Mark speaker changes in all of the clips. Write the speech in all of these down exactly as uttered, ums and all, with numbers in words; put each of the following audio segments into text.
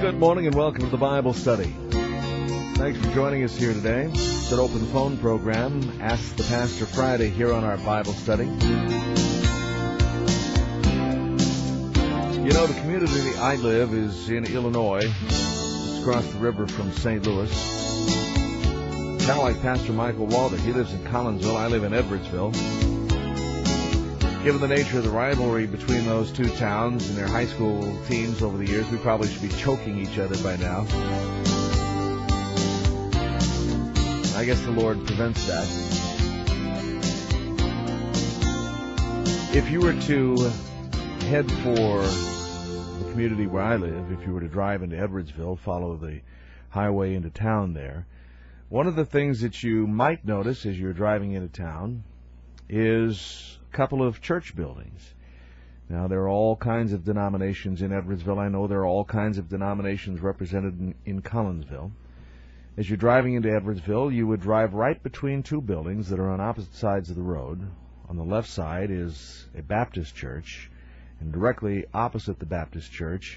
Speaker 1: Good morning and welcome to the Bible Study. Thanks for joining us here today. It's an open phone program, Ask the Pastor Friday, here on our Bible Study. You know, the community I live is in Illinois. It's across the river from Saint Louis. Kind of like Pastor Michael Walder. He lives in Collinsville. I live in Edwardsville. Given the nature of the rivalry between those two towns and their high school teams over the years, we probably should be choking each other by now. I guess the Lord prevents that. If you were to head for the community where I live, if you were to drive into Edwardsville, follow the highway into town there, one of the things that you might notice as you're driving into town is couple of church buildings. Now, there are all kinds of denominations in Edwardsville. I know there are all kinds of denominations represented in, in Collinsville. As you're driving into Edwardsville, you would drive right between two buildings that are on opposite sides of the road. On the left side is a Baptist church, and directly opposite the Baptist church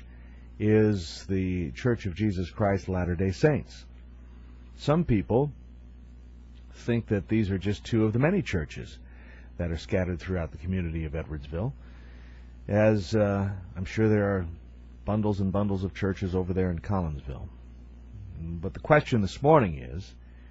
Speaker 1: is the Church of Jesus Christ Latter-day Saints. Some people think that these are just two of the many churches that are scattered throughout the community of Edwardsville, as uh, I'm sure there are bundles and bundles of churches over there in Collinsville. But the question this morning is,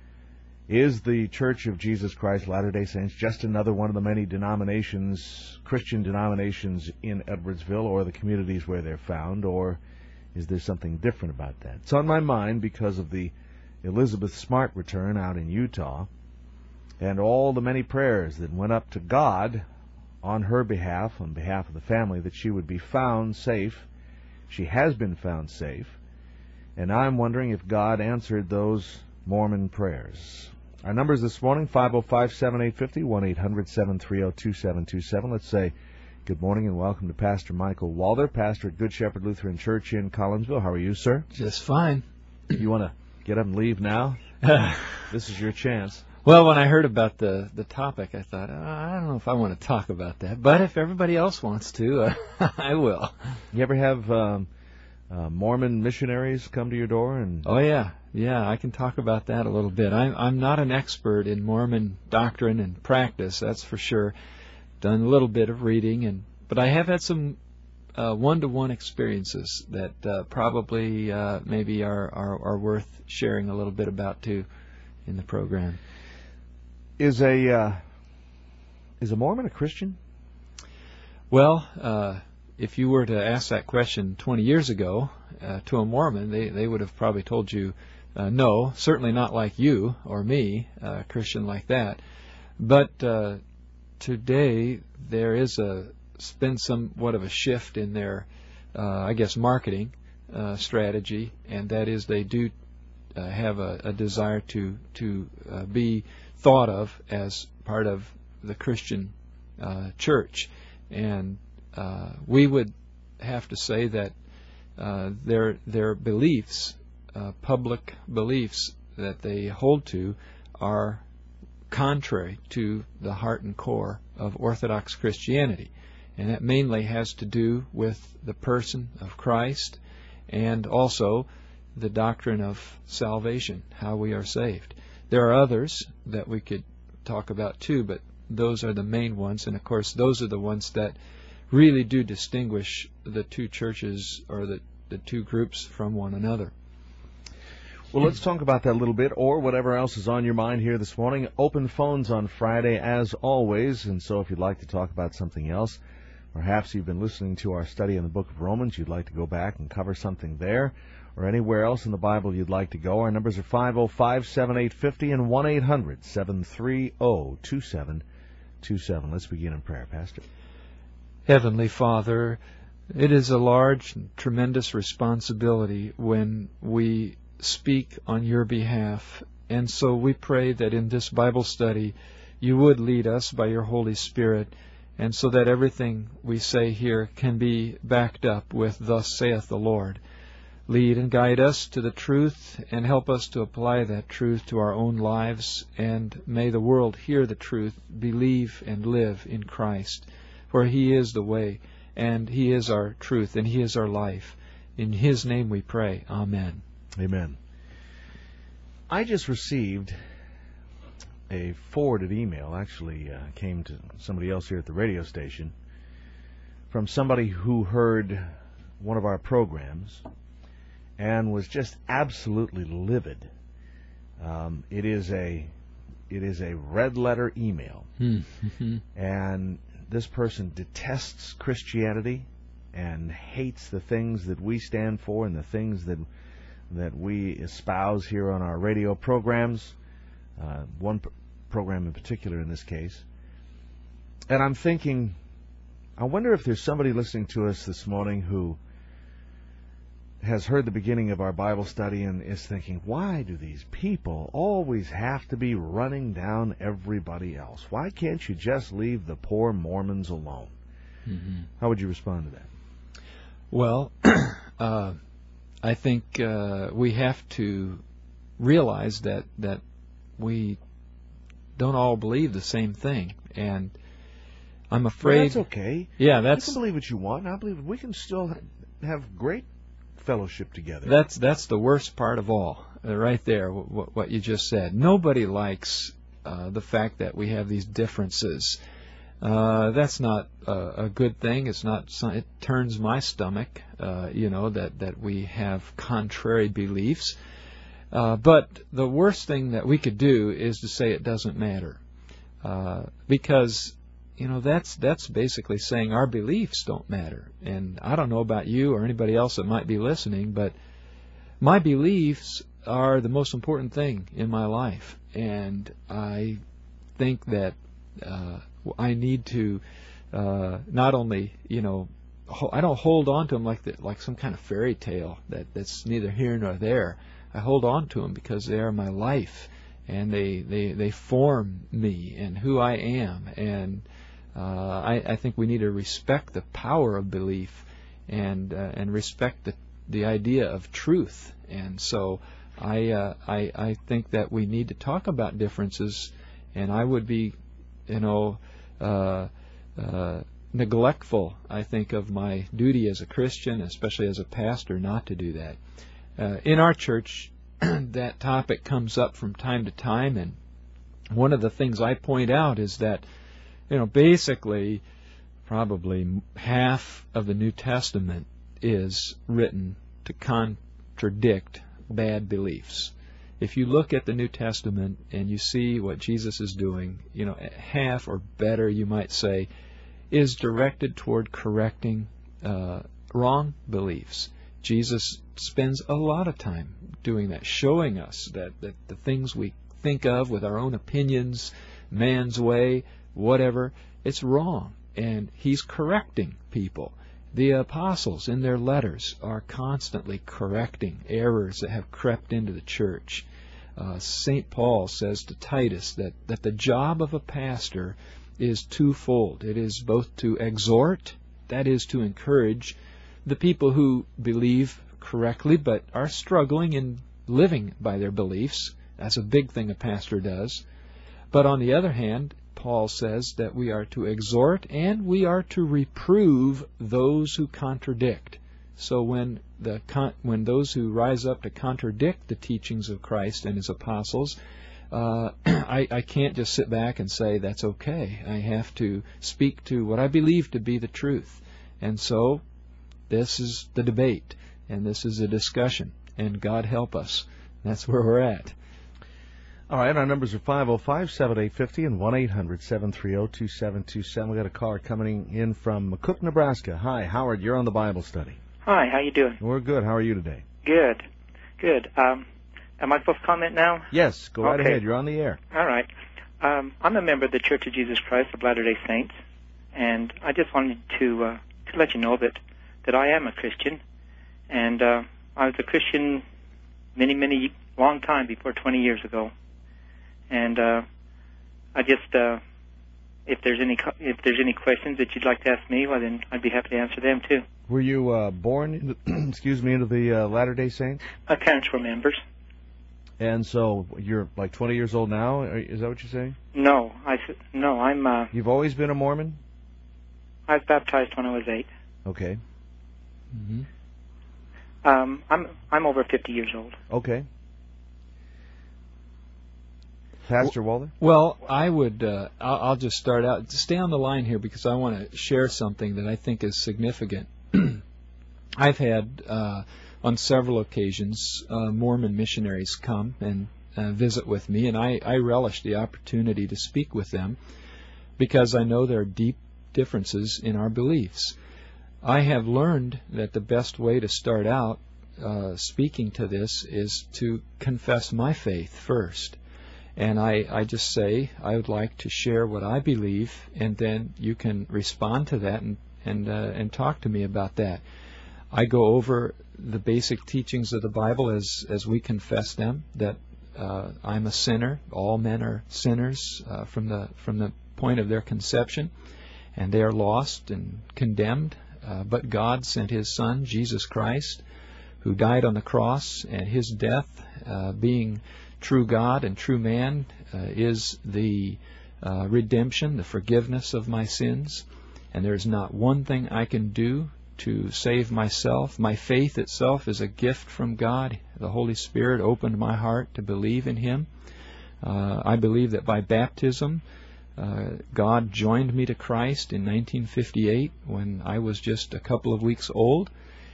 Speaker 1: is the Church of Jesus Christ Latter-day Saints just another one of the many denominations, Christian denominations in Edwardsville or the communities where they're found, or is there something different about that? It's on my mind because of the Elizabeth Smart return out in Utah, and all the many prayers that went up to God on her behalf, on behalf of the family, that she would be found safe. She has been found safe, and I'm wondering if God answered those Mormon prayers. Our numbers this morning, five oh five, seven eight five oh, one eight hundred, seven three oh, two seven two seven. Let's say good morning and welcome to Pastor Michael Walder, pastor at Good Shepherd Lutheran Church in Collinsville. How are you, sir?
Speaker 2: Just fine.
Speaker 1: You want to get up and leave now? This is your chance.
Speaker 2: Well, when I heard about the, the topic, I thought, oh, I don't know if I want to talk about that. But if everybody else wants to, uh, I will.
Speaker 1: You ever have um, uh, Mormon missionaries come to your door? And
Speaker 2: Oh, yeah. Yeah, I can talk about that a little bit. I'm, I'm not an expert in Mormon doctrine and practice, that's for sure. Done a little bit of reading, and but I have had some uh, one-to-one experiences that uh, probably uh, maybe are, are, are worth sharing a little bit about, too, in the program.
Speaker 1: Is a uh, is a Mormon a Christian?
Speaker 2: Well, uh, if you were to ask that question twenty years ago uh, to a Mormon, they, they would have probably told you uh, no, certainly not like you or me, a Christian like that. But uh, today there is a been somewhat of a shift in their, uh, I guess, marketing uh, strategy, and that is they do uh, have a, a desire to to uh, be thought of as part of the Christian uh, church, and uh, we would have to say that uh, their their beliefs, uh, public beliefs that they hold to, are contrary to the heart and core of Orthodox Christianity, and that mainly has to do with the person of Christ and also the doctrine of salvation, how we are saved. There are others that we could talk about too, but those are the main ones, and of course those are the ones that really do distinguish the two churches or the, the two groups from one another.
Speaker 1: Well, let's talk about that a little bit, or whatever else is on your mind here this morning. Open phones on Friday as always, and so if you'd like to talk about something else, perhaps you've been listening to our study in the book of Romans, you'd like to go back and cover something there, or anywhere else in the Bible you'd like to go. Our numbers are five oh five, seven eight five oh and one eight hundred, seven three oh, two seven two seven. Let's begin in prayer, Pastor.
Speaker 2: Heavenly Father, it is a large and tremendous responsibility when we speak on your behalf, and so we pray that in this Bible study you would lead us by your Holy Spirit, and so that everything we say here can be backed up with, "Thus saith the Lord." Lead and guide us to the truth and help us to apply that truth to our own lives, and may the world hear the truth, believe and live in Christ, for He is the way, and He is our truth, and He is our life. In His name we pray. Amen.
Speaker 1: Amen. I just received a forwarded email, actually uh, came to somebody else here at the radio station, from somebody who heard one of our programs and was just absolutely livid. Um, it is a it is a red letter email,
Speaker 2: Mm-hmm.
Speaker 1: and this person detests Christianity and hates the things that we stand for and the things that that we espouse here on our radio programs. Uh, one p- program in particular in this case. And I'm thinking, I wonder if there's somebody listening to us this morning who has heard the beginning of our Bible study and is thinking, why do these people always have to be running down everybody else? Why can't you just leave the poor Mormons alone?
Speaker 2: Mm-hmm.
Speaker 1: How would you respond to that?
Speaker 2: Well, uh, I think uh, we have to realize that that we don't all believe the same thing, and I'm afraid.
Speaker 1: Well, that's okay.
Speaker 2: Yeah, that's.
Speaker 1: You can believe what you want, and I believe we can still have great fellowship together.
Speaker 2: That's that's the worst part of all, uh, right there. What, what you just said. Nobody likes uh, the fact that we have these differences. Uh, that's not uh, a good thing. It's not. It turns my stomach. Uh, you know that that we have contrary beliefs. Uh, but the worst thing that we could do is to say it doesn't matter, uh, because you know that's that's basically saying our beliefs don't matter. And I don't know about you or anybody else that might be listening, but my beliefs are the most important thing in my life, and I think that uh, I need to uh, not only you know ho- I don't hold on to them like the, like some kind of fairy tale that, that's neither here nor there. I hold on to them because they are my life, and they, they, they form me and who I am. And uh, I, I think we need to respect the power of belief and uh, and respect the the idea of truth. And so I, uh, I I think that we need to talk about differences. And I would be, you know, uh, uh, neglectful, I think, of my duty as a Christian, especially as a pastor, not to do that. Uh, in our church, that topic comes up from time to time, and one of the things I point out is that, you know, basically, probably half of the New Testament is written to contradict bad beliefs. If you look at the New Testament and you see what Jesus is doing, you know, half or better, you might say, is directed toward correcting uh, wrong beliefs. Jesus spends a lot of time doing that, showing us that, that the things we think of with our own opinions, man's way, whatever, it's wrong. And He's correcting people. The apostles in their letters are constantly correcting errors that have crept into the church. Uh, Saint Paul says to Titus that, that the job of a pastor is twofold. It is both to exhort, that is to encourage, the people who believe correctly but are struggling in living by their beliefs. That's a big thing a pastor does. But on the other hand, Paul says that we are to exhort and we are to reprove those who contradict. So when the when those who rise up to contradict the teachings of Christ and His apostles, uh, I, I can't just sit back and say that's okay. I have to speak to what I believe to be the truth. And so this is the debate, and this is a discussion, and God help us. That's where we're at.
Speaker 1: All right, our numbers are five oh five, seven eight five oh and one eight hundred, seven three oh, two seven two seven. We got a caller coming in from McCook, Nebraska. Hi, Howard, you're on the Bible study.
Speaker 3: Hi, how you doing?
Speaker 1: We're good. How are you today?
Speaker 3: Good, good. Um, am I supposed to comment now?
Speaker 1: Yes, go right
Speaker 3: Okay.
Speaker 1: ahead. You're on the air.
Speaker 3: All right. Um, I'm a member of the Church of Jesus Christ of Latter-day Saints, and I just wanted to uh, to let you know that, that I am a Christian, and uh, I was a Christian many, many, long time before twenty years ago. And uh, I just, uh, if there's any if there's any questions that you'd like to ask me, well, then I'd be happy to answer them too.
Speaker 1: Were you uh, born, into, excuse me, into the uh, Latter-day Saints?
Speaker 3: My parents were members.
Speaker 1: And so you're like twenty years old now? Is that what you're saying?
Speaker 3: No, I no, I'm. Uh,
Speaker 1: You've always been a Mormon?
Speaker 3: I was baptized when I was eight.
Speaker 1: Okay.
Speaker 2: Mm-hmm.
Speaker 3: Um, I'm I'm over fifty years old.
Speaker 1: Okay. Pastor Walther?
Speaker 2: Well, I would, uh, I'll, I'll just start out. Stay on the line here because I want to share something that I think is significant. I've had, uh, on several occasions, uh, Mormon missionaries come and uh, visit with me, and I, I relish the opportunity to speak with them because I know there are deep differences in our beliefs. I have learned that the best way to start out uh, speaking to this is to confess my faith first. And I, I just say, I would like to share what I believe, and then you can respond to that and and, uh, and talk to me about that. I go over the basic teachings of the Bible as, as we confess them, that uh, I'm a sinner. All men are sinners uh, from the from the point of their conception, and they are lost and condemned. Uh, but God sent His Son, Jesus Christ, who died on the cross, and His death, uh, being true God and true man, uh, is the uh, redemption, the forgiveness of my sins. And there is not one thing I can do to save myself. My faith itself is a gift from God. The Holy Spirit opened my heart to believe in Him. Uh, I believe that by baptism, uh, God joined me to Christ in nineteen fifty-eight when I was just a couple of weeks old.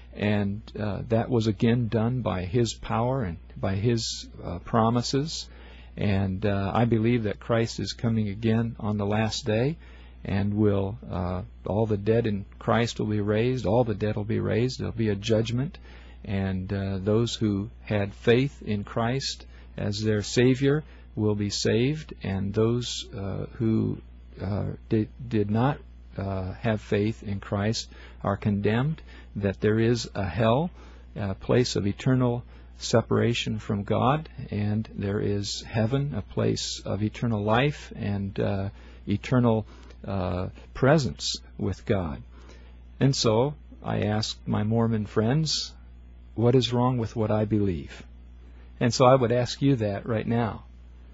Speaker 2: And uh, that was again done by His power and by His uh, promises. And uh, I believe that Christ is coming again on the last day, and will uh, all the dead in Christ will be raised. All the dead will be raised. There'll be a judgment, and uh, those who had faith in Christ as their Savior will be saved, and those uh, who uh, did, did not uh, have faith in Christ are condemned. That there is a hell, a place of eternal separation from God, and there is heaven, a place of eternal life and uh, eternal uh, presence with God. And so I asked my Mormon friends, what is wrong with what I believe? And so I would ask you that right now.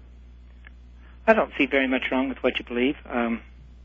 Speaker 3: I don't see very much wrong with what you believe. Um,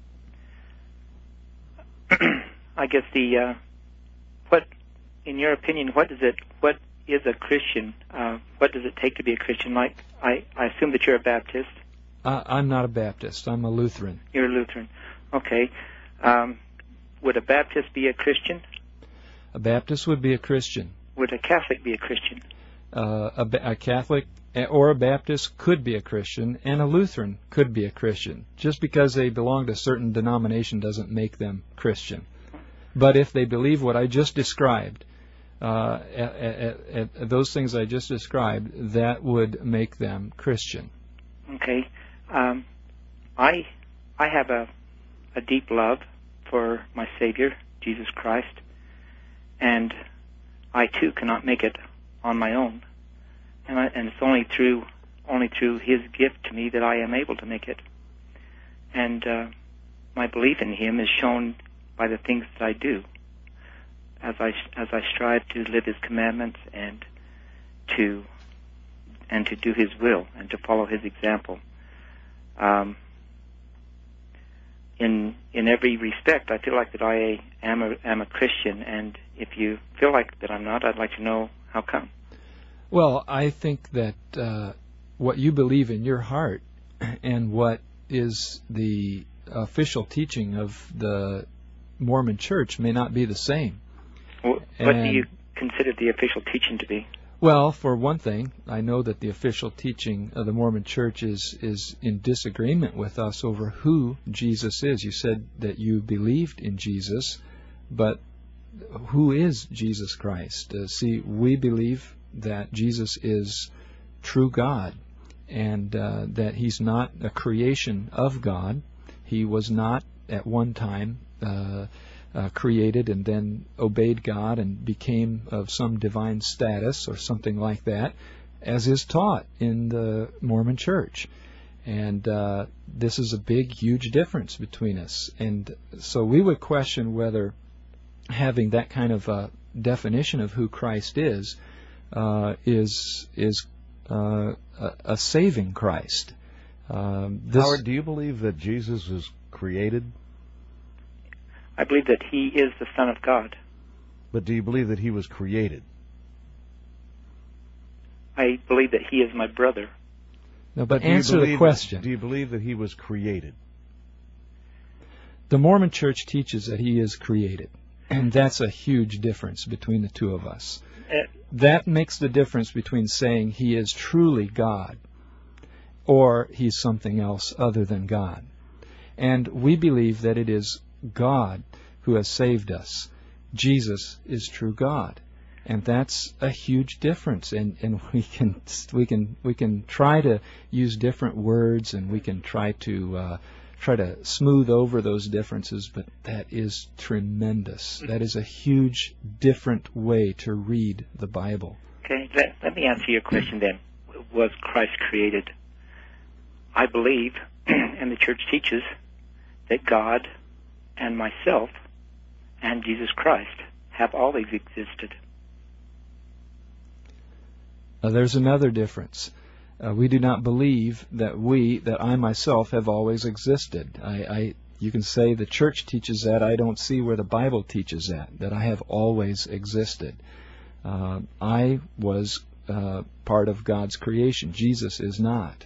Speaker 3: I guess the uh, what, in your opinion, what is it? What is a Christian? Uh, what does it take to be a Christian? Like, I, I assume that you're a Baptist.
Speaker 2: Uh, I'm not a Baptist. I'm a Lutheran.
Speaker 3: You're a Lutheran. Okay. Um, would a Baptist be a Christian?
Speaker 2: A Baptist would be a Christian.
Speaker 3: Would a Catholic be a Christian?
Speaker 2: Uh, a, a Catholic or a Baptist could be a Christian, and a Lutheran could be a Christian. Just because they belong to a certain denomination doesn't make them Christian. But if they believe what I just described, uh, at, at, at those things I just described, that would make them Christian.
Speaker 3: Okay. Um, I I have a a deep love for my Savior, Jesus Christ, and I too cannot make it on my own, and I, and it's only through only through His gift to me that I am able to make it. And uh, my belief in Him is shown by the things that I do, as I as I strive to live His commandments and to and to do His will and to follow His example. Um, in in every respect, I feel like that I am a, am a Christian, and if you feel like that I'm not, I'd like to know how come.
Speaker 2: Well, I think that uh, what you believe in your heart and what is the official teaching of the Mormon Church may not be the same.
Speaker 3: Well, what do you consider the official teaching to be?
Speaker 2: Well, for one thing, I know that the official teaching of the Mormon Church is, is in disagreement with us over who Jesus is. You said that you believed in Jesus, but who is Jesus Christ? Uh, see, we believe that Jesus is true God, and uh, that He's not a creation of God. He was not at one time uh, Uh, created and then obeyed God and became of some divine status or something like that, as is taught in the Mormon Church. And uh, this is a big, huge difference between us. And so we would question whether having that kind of a definition of who Christ is uh, is is uh, a, a saving Christ. Um, this
Speaker 1: Howard, do you believe that Jesus was created?
Speaker 3: I believe that He is the Son of God.
Speaker 1: But do you believe that He was created?
Speaker 3: I believe that he is my brother.
Speaker 2: No, but
Speaker 1: Do you
Speaker 2: answer the
Speaker 1: believe-
Speaker 2: question.
Speaker 1: Do you believe that he was created?
Speaker 2: The Mormon Church teaches that he is created, and that's a huge difference between the two of us.
Speaker 3: Uh,
Speaker 2: That makes the difference between saying he is truly God or he's something else other than God. And we believe that it is God who has saved us. Jesus is true God. And that's a huge difference. And, and we can we can we can try to use different words, and we can try to uh, try to smooth over those differences, but that is tremendous. That is a huge different way to read the Bible.
Speaker 3: Okay, let, let me answer your question then. Was Christ created? I believe, and the church teaches, that God and myself and Jesus Christ have always existed.
Speaker 2: Uh, there's another difference. Uh, we do not believe that we, that I myself, have always existed. I, I, you can say the church teaches that. I don't see where the Bible teaches that, that I have always existed. Uh, I was uh, part of God's creation. Jesus is not.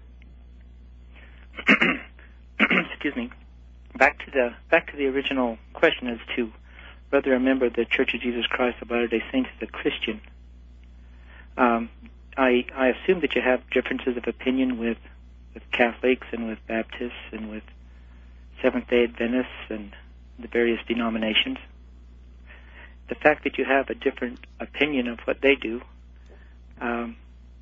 Speaker 3: Excuse me. Back to the back to the original question as to whether a member of the Church of Jesus Christ of Latter-day Saints is a Christian. Um, I I assume that you have differences of opinion with with Catholics and with Baptists and with Seventh-day Adventists and the various denominations. The fact that you have a different opinion of what they do, um,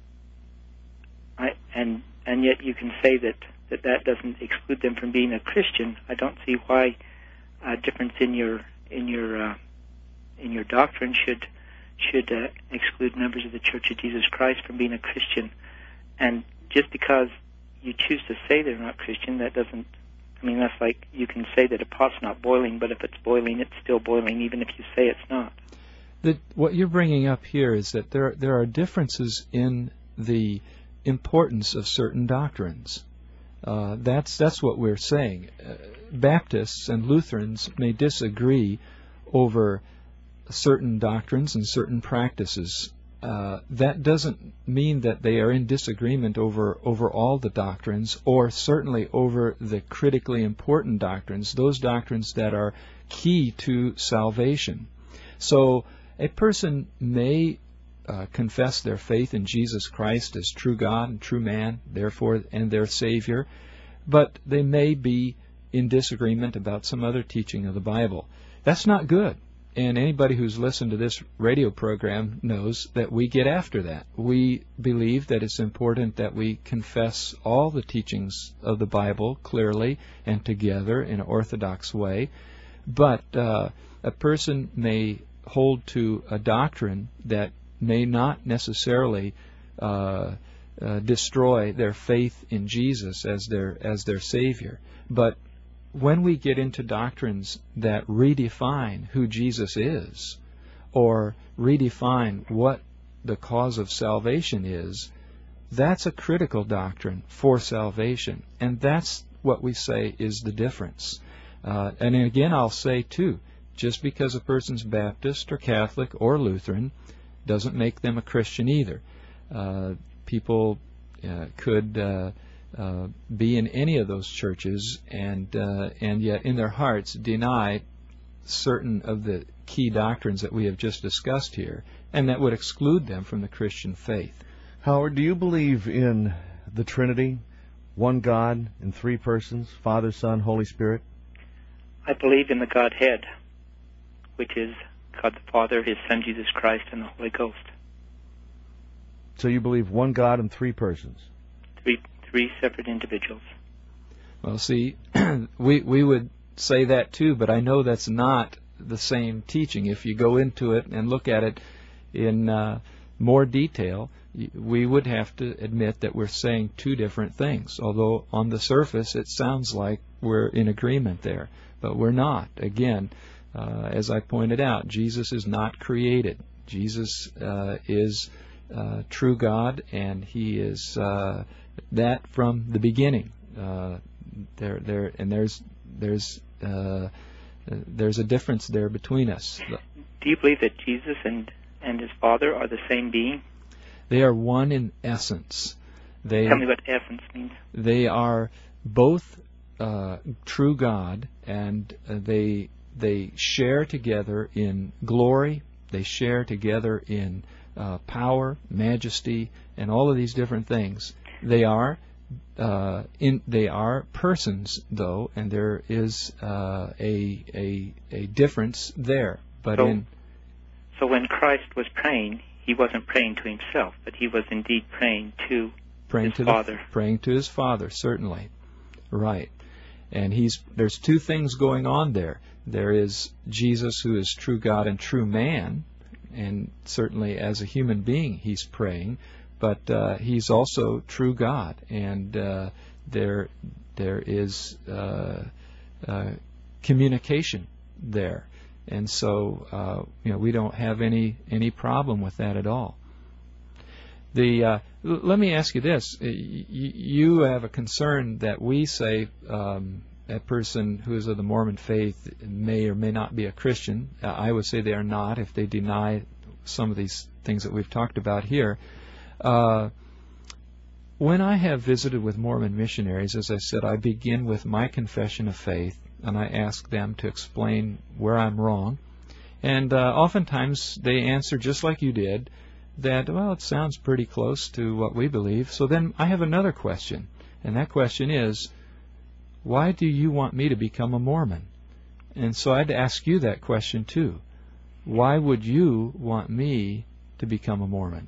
Speaker 3: I, and and yet you can say that, that that doesn't exclude them from being a Christian. I don't see why a difference in your in your uh, in your doctrine should should uh, exclude members of the Church of Jesus Christ from being a Christian. And just because you choose to say they're not Christian, that doesn't. I mean, that's like you can say that a pot's not boiling, but if it's boiling, it's still boiling, even if you say it's not.
Speaker 2: The, what you're bringing up here is that there there are differences in the importance of certain doctrines. Uh, that's that's what we're saying. Uh, Baptists and Lutherans may disagree over certain doctrines and certain practices. Uh, that doesn't mean that they are in disagreement over, over all the doctrines, or certainly over the critically important doctrines, those doctrines that are key to salvation. So a person may uh, confess their faith in Jesus Christ as true God and true man, therefore, and their Savior, but they may be in disagreement about some other teaching of the Bible. That's not good. And anybody who's listened to this radio program knows that we get after that. We believe that it's important that we confess all the teachings of the Bible clearly and together in an orthodox way. But uh, a person may hold to a doctrine that may not necessarily uh, uh, destroy their faith in Jesus as their as their Savior. But when we get into doctrines that redefine who Jesus is, or redefine what the cause of salvation is, that's a critical doctrine for salvation. And that's what we say is the difference. Uh, and again, I'll say, too, just because a person's Baptist or Catholic or Lutheran doesn't make them a Christian either. Uh, people uh, could... Uh, Uh, be in any of those churches and uh, and yet in their hearts deny certain of the key doctrines that we have just discussed here, and that would exclude them from the Christian faith.
Speaker 1: Howard, do you believe in the Trinity, one God in three persons, Father, Son, Holy Spirit?
Speaker 3: I believe in the Godhead, which is God the Father, His Son Jesus Christ, and the Holy Ghost.
Speaker 1: So you believe one God in three persons?
Speaker 3: Three Three separate individuals.
Speaker 2: Well, see, we we would say that too, but I know that's not the same teaching. If you go into it and look at it in uh, more detail, we would have to admit that we're saying two different things. Although on the surface it sounds like we're in agreement there, but we're not. Again, uh, as I pointed out, Jesus is not created. Jesus uh, is uh, true God, and He is uh, that from the beginning. Uh, there, there, and there's there's uh, there's a difference there between us.
Speaker 3: Do you believe that Jesus and and His Father are the same being?
Speaker 2: They are one in essence. They,
Speaker 3: Tell me what essence means.
Speaker 2: They are both uh, true God, and uh, they they share together in glory. They share together in uh, power, majesty, and all of these different things. They are uh, in they are persons, though, and there is uh, a a a difference there. But
Speaker 3: so,
Speaker 2: in
Speaker 3: so when Christ was praying, he wasn't praying to himself, but he was indeed praying to
Speaker 2: praying
Speaker 3: his
Speaker 2: to
Speaker 3: Father.
Speaker 2: The, praying to his Father, certainly, right. And he's there's two things going on there. There is Jesus, who is true God and true man, and certainly as a human being he's praying, but uh, he's also true God, and uh, there there is uh, uh, communication there, and so uh, you know we don't have any any problem with that at all. The uh, l- let me ask you this: y- you have a concern that we say um, a person who is of the Mormon faith may or may not be a Christian. Uh, I would say they are not if they deny some of these things that we've talked about here. Uh, when I have visited with Mormon missionaries, as I said, I begin with my confession of faith, and I ask them to explain where I'm wrong. And uh, oftentimes they answer just like you did, that, well, it sounds pretty close to what we believe. So then I have another question, and that question is, why do you want me to become a Mormon? And so I'd ask you that question too. Why would you want me to become a Mormon?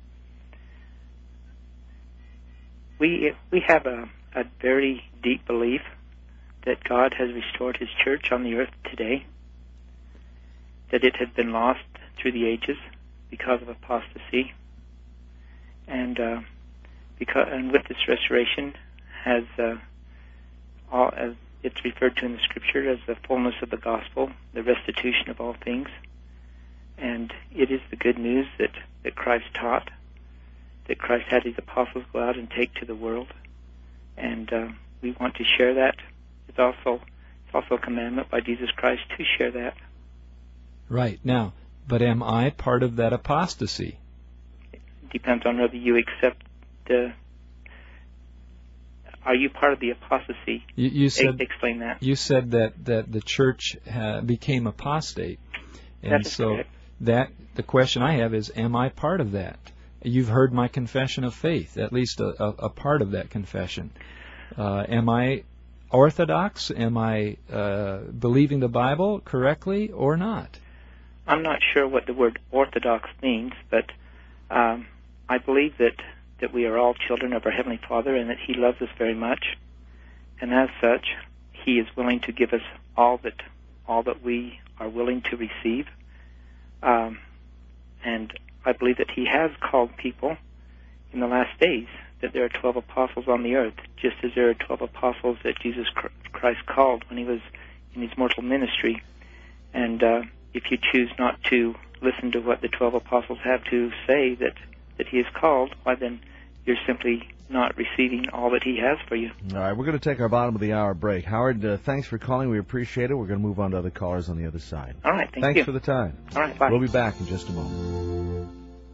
Speaker 3: We we have a, a very deep belief that God has restored his church on the earth today, that it had been lost through the ages because of apostasy, and uh, because and with this restoration has uh, all, as it's referred to in the Scripture as the fullness of the gospel, the restitution of all things, and it is the good news that, that Christ taught, that Christ had his apostles go out and take to the world, and uh, we want to share that. It's also it's also a commandment by Jesus Christ to share that.
Speaker 2: Right. Now, but am I part of that apostasy?
Speaker 3: It depends on whether you accept the... Are you part of the apostasy?
Speaker 2: You, you said,
Speaker 3: e- explain that.
Speaker 2: You said that, that the church uh, became apostate. And
Speaker 3: that is
Speaker 2: so
Speaker 3: correct.
Speaker 2: that the question I have is, am I part of that? You've heard my confession of faith, at least a, a, a part of that confession. Uh, am I orthodox? Am I uh, believing the Bible correctly or not?
Speaker 3: I'm not sure what the word orthodox means, but um, I believe that, that we are all children of our Heavenly Father and that he loves us very much. And as such, he is willing to give us all that all that we are willing to receive. Um, and I believe that he has called people in the last days, that there are twelve apostles on the earth, just as there are twelve apostles that Jesus Christ called when he was in his mortal ministry. And uh, if you choose not to listen to what the twelve apostles have to say that, that he has called, why then you're simply not receiving all that he has for you.
Speaker 1: All right, we're going to take our bottom of the hour break. Howard, uh, thanks for calling. We appreciate it. We're going to move on to other callers on the other side.
Speaker 3: All right, thank
Speaker 1: thanks
Speaker 3: you.
Speaker 1: for the time.
Speaker 3: All right, bye.
Speaker 1: We'll be back in just a moment.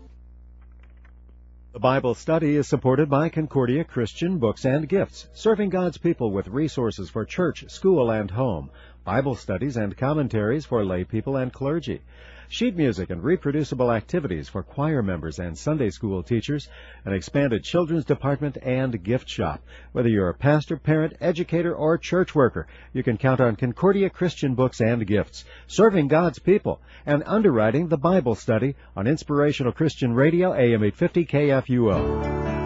Speaker 4: The Bible study is supported by Concordia Christian Books and Gifts, serving God's people with resources for church, school, and home, Bible studies and commentaries for lay people and clergy, sheet music and reproducible activities for choir members and Sunday school teachers, an expanded children's department and gift shop. Whether you're a pastor, parent, educator, or church worker, you can count on Concordia Christian Books and Gifts, serving God's people, and underwriting the Bible study on Inspirational Christian Radio, A M eight fifty K F U O.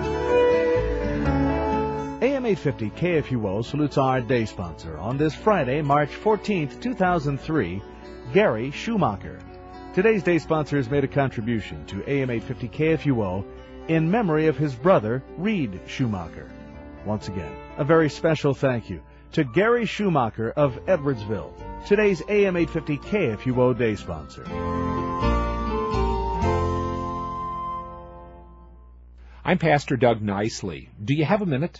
Speaker 1: A M eight fifty K F U O salutes our day sponsor on this Friday, March fourteenth, two thousand three, Gary Schumacher. Today's day sponsor has made a contribution to A M eight fifty K F U O in memory of his brother, Reed Schumacher. Once again, a very special thank you to Gary Schumacher of Edwardsville, today's A M eight fifty K F U O day sponsor.
Speaker 5: I'm Pastor Doug Nicely. Do you have a minute?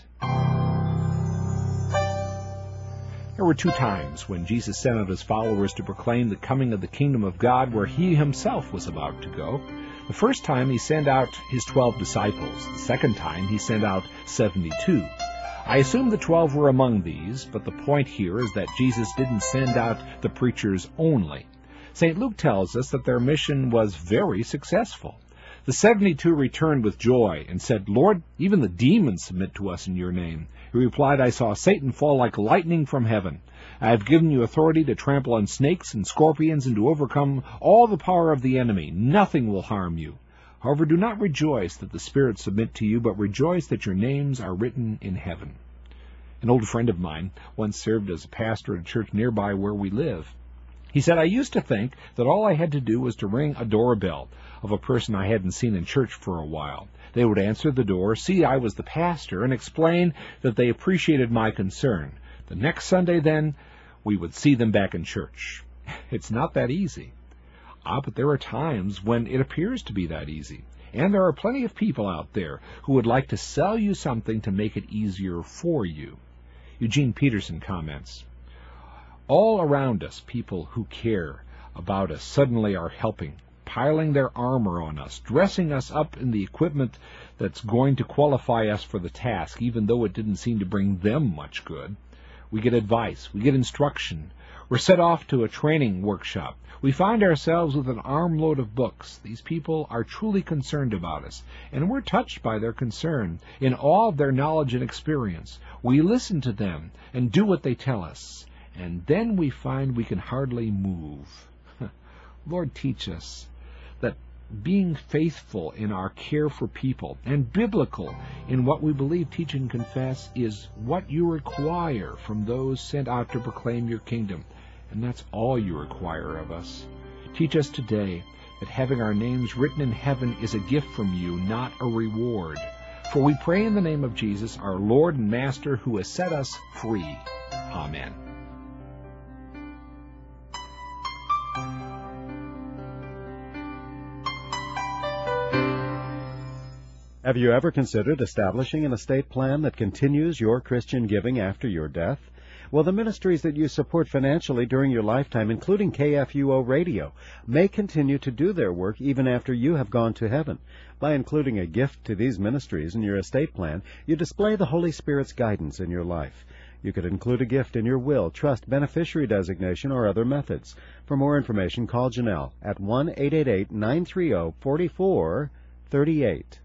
Speaker 5: There were two times when Jesus sent out his followers to proclaim the coming of the kingdom of God where he himself was about to go. The first time he sent out his twelve disciples. The second time he sent out seventy-two. I assume the twelve were among these, but the point here is that Jesus didn't send out the preachers only. Saint Luke tells us that their mission was very successful. The seventy-two returned with joy and said, "Lord, even the demons submit to us in your name." He replied, "I saw Satan fall like lightning from heaven. I have given you authority to trample on snakes and scorpions and to overcome all the power of the enemy. Nothing will harm you. However, do not rejoice that the spirits submit to you, but rejoice that your names are written in heaven." An old friend of mine once served as a pastor at a church nearby where we live. He said, "I used to think that all I had to do was to ring a doorbell of a person I hadn't seen in church for a while. They would answer the door, see I was the pastor, and explain that they appreciated my concern. The next Sunday, then, we would see them back in church." It's not that easy. Ah, but there are times when it appears to be that easy. And there are plenty of people out there who would like to sell you something to make it easier for you. Eugene Peterson comments, "All around us, people who care about us suddenly are helping, piling their armor on us, dressing us up in the equipment that's going to qualify us for the task, even though it didn't seem to bring them much good. We get advice, we get instruction, we're set off to a training workshop. We find ourselves with an armload of books. These people are truly concerned about us, and we're touched by their concern in all of their knowledge and experience. We listen to them and do what they tell us, and then we find we can hardly move." Lord, teach us that being faithful in our care for people and biblical in what we believe, teach, and confess is what you require from those sent out to proclaim your kingdom. And that's all you require of us. Teach us today that having our names written in heaven is a gift from you, not a reward. For we pray in the name of Jesus, our Lord and Master, who has set us free. Amen.
Speaker 4: Have you ever considered establishing an estate plan that continues your Christian giving after your death? Well, the ministries that you support financially during your lifetime, including K F U O Radio, may continue to do their work even after you have gone to heaven. By including a gift to these ministries in your estate plan, you display the Holy Spirit's guidance in your life. You could include a gift in your will, trust, beneficiary designation, or other methods. For more information, call Janelle at one eight eight eight, nine three zero, four four three eight.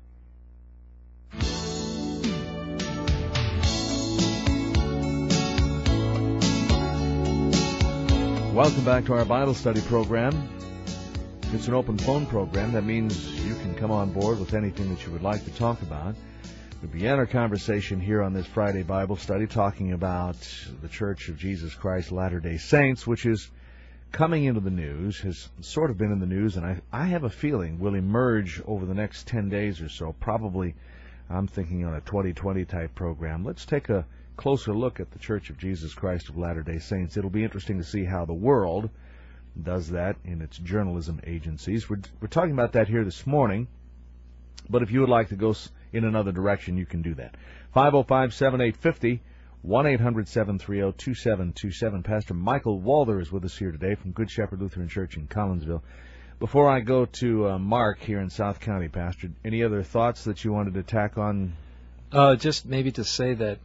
Speaker 1: Welcome back to our Bible study program. It's an open phone program. That means you can come on board with anything that you would like to talk about. We began our conversation here on this Friday Bible study talking about the Church of Jesus Christ Latter-day Saints, which is coming into the news, has sort of been in the news, and I, I have a feeling will emerge over the next ten days or so. Probably, I'm thinking on a twenty twenty type program. Let's take a closer look at the Church of Jesus Christ of Latter-day Saints. It'll be interesting to see how the world does that in its journalism agencies. We're, we're talking about that here this morning, but if you would like to go in another direction, you can do that. five oh five, seven eight five oh, one eight hundred, seven three zero, two seven two seven. Pastor Michael Walder is with us here today from Good Shepherd Lutheran Church in Collinsville. Before I go to uh, Mark here in South County, Pastor, any other thoughts that you wanted to tack on?
Speaker 2: Uh, just maybe to say that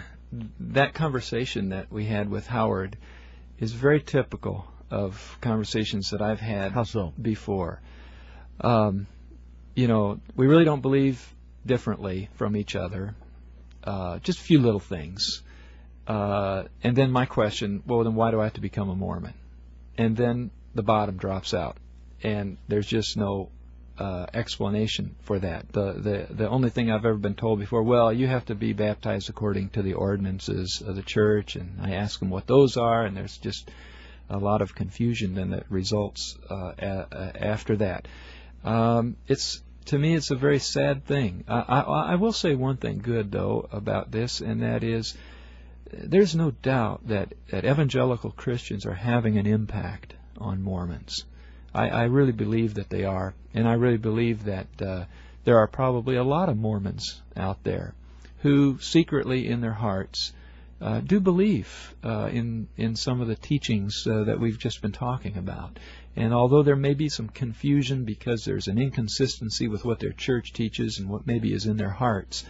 Speaker 2: that conversation that we had with Howard is very typical of conversations that I've had
Speaker 1: How so?
Speaker 2: before. Um, you know, we really don't believe differently from each other. Uh, just a few little things. Uh, and then my question, well, then why do I have to become a Mormon? And then the bottom drops out. And there's just no uh, explanation for that. The, the the only thing I've ever been told before, well, you have to be baptized according to the ordinances of the church, and I ask them what those are, and there's just a lot of confusion then that results uh, a, a after that. Um, it's to me, it's a very sad thing. I, I, I will say one thing good, though, about this, and that is there's no doubt that, that evangelical Christians are having an impact on Mormons. I, I really believe that they are, and I really believe that uh, there are probably a lot of Mormons out there who secretly in their hearts uh, do believe uh, in in some of the teachings uh, that we've just been talking about. And although there may be some confusion because there's an inconsistency with what their church teaches and what maybe is in their hearts,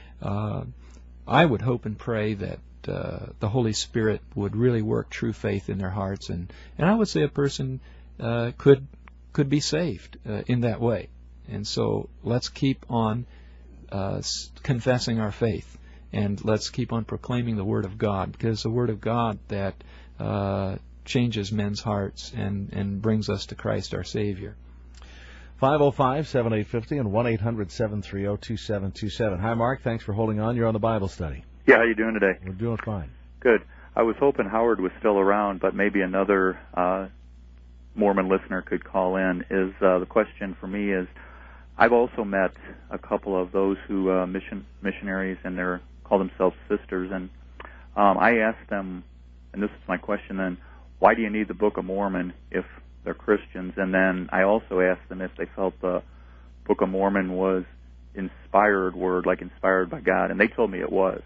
Speaker 2: uh, I would hope and pray that uh, the Holy Spirit would really work true faith in their hearts, and, and I would say a person uh, could could be saved uh, in that way. And so let's keep on uh, confessing our faith, and let's keep on proclaiming the Word of God, because it's the Word of God that uh, changes men's hearts and, and brings us to Christ our Savior.
Speaker 1: five oh five, seven eight five oh and one eight hundred, seven three zero, two seven two seven. Hi, Mark. Thanks for holding on. You're on the Bible study.
Speaker 6: Yeah, how you doing today?
Speaker 1: We're doing fine.
Speaker 6: Good. I was hoping Howard was still around, but maybe another uh, Mormon listener could call in. Is uh, the question for me is, I've also met a couple of those who uh, mission missionaries, and they call themselves sisters, and um, I asked them, and this is my question then, why do you need the Book of Mormon if they're Christians? And then I also asked them if they felt the Book of Mormon was inspired word, like inspired by God, and they told me it was.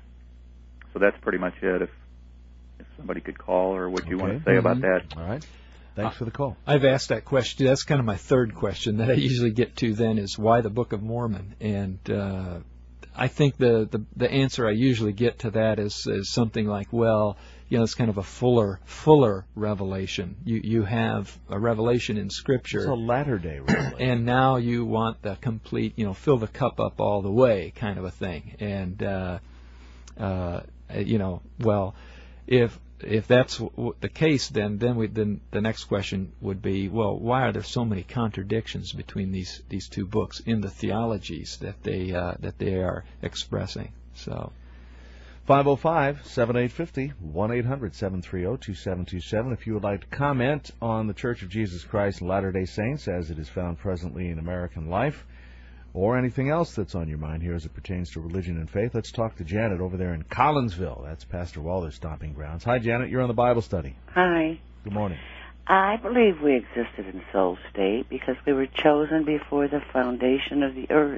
Speaker 6: So that's pretty much it. If if somebody could call, or what you
Speaker 1: Okay.
Speaker 6: want to say
Speaker 2: Mm-hmm.
Speaker 6: about that.
Speaker 1: All right. Thanks for the call.
Speaker 2: I've asked that question. That's kind of my third question that I usually get to then is why the Book of Mormon? And uh, I think the, the, the answer I usually get to that is, is something like, well, you know, it's kind of a fuller fuller revelation. You you have a revelation in Scripture.
Speaker 1: It's a latter-day revelation.
Speaker 2: And now you want the complete, you know, fill the cup up all the way kind of a thing. And, uh, uh, you know, well, if if that's w- the case, then then we then the next question would be, well, why are there so many contradictions between these these two books in the theologies that they uh, that they are expressing? So.
Speaker 1: five oh five, seven eight five oh, one eight hundred, seven three zero, two seven two seven. If you would like to comment on the Church of Jesus Christ Latter-day Saints as it is found presently in American life, or anything else that's on your mind here as it pertains to religion and faith, let's talk to Janet over there in Collinsville. That's Pastor Waller's stomping grounds. Hi, Janet. You're on the Bible study.
Speaker 7: Hi.
Speaker 1: Good morning.
Speaker 7: I believe we existed in soul state because we were chosen before the foundation of the earth.